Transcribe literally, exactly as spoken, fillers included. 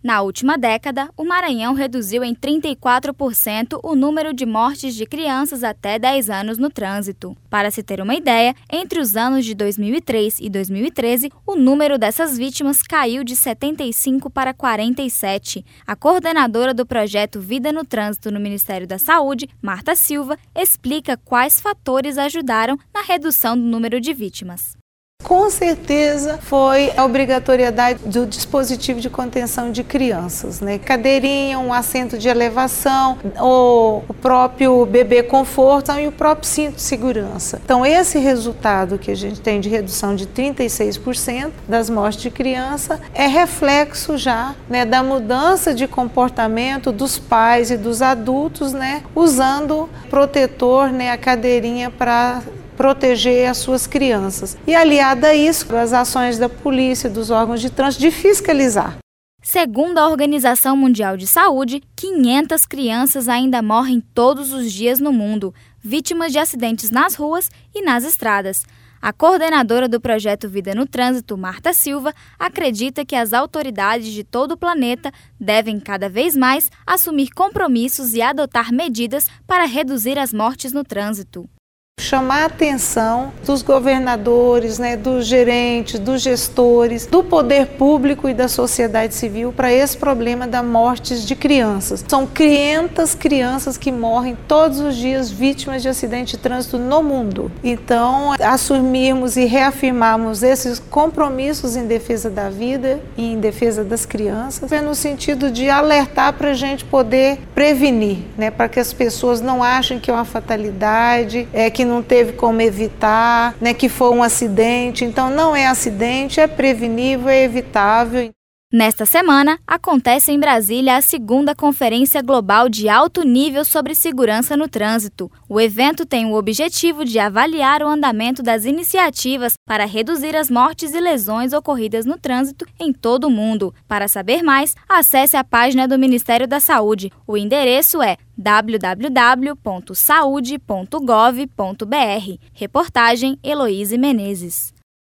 Na última década, o Maranhão reduziu em trinta e quatro por cento o número de mortes de crianças até dez anos no trânsito. Para se ter uma ideia, entre os anos de dois mil e três e dois mil e treze, o número dessas vítimas caiu de setenta e cinco para quarenta e sete. A coordenadora do projeto Vida no Trânsito no Ministério da Saúde, Marta Silva, explica quais fatores ajudaram na redução do número de vítimas. Com certeza foi a obrigatoriedade do dispositivo de contenção de crianças, né? Cadeirinha, um assento de elevação, o próprio bebê conforto e o próprio cinto de segurança. Então esse resultado que a gente tem de redução de trinta e seis por cento das mortes de criança é reflexo já, né, da mudança de comportamento dos pais e dos adultos, né, usando protetor, né, a cadeirinha para proteger as suas crianças. E aliada a isso, as ações da polícia, dos órgãos de trânsito, de fiscalizar. Segundo a Organização Mundial de Saúde, quinhentas crianças ainda morrem todos os dias no mundo, vítimas de acidentes nas ruas e nas estradas. A coordenadora do projeto Vida no Trânsito, Marta Silva, acredita que as autoridades de todo o planeta devem cada vez mais assumir compromissos e adotar medidas para reduzir as mortes no trânsito. Chamar a atenção dos governadores, né, dos gerentes, dos gestores, do poder público e da sociedade civil para esse problema da mortes de crianças. São quinhentas crianças que morrem todos os dias vítimas de acidente de trânsito no mundo. Então, assumirmos e reafirmarmos esses compromissos em defesa da vida e em defesa das crianças, é no sentido de alertar para a gente poder prevenir, né, para que as pessoas não achem que é uma fatalidade, é que não teve como evitar, né, que foi um acidente. Então não é acidente, é prevenível, é evitável. Nesta semana, acontece em Brasília a segunda Conferência Global de Alto Nível sobre Segurança no Trânsito. O evento tem o objetivo de avaliar o andamento das iniciativas para reduzir as mortes e lesões ocorridas no trânsito em todo o mundo. Para saber mais, acesse a página do Ministério da Saúde. O endereço é w w w ponto saude ponto gov ponto b r. Reportagem Heloíse Menezes.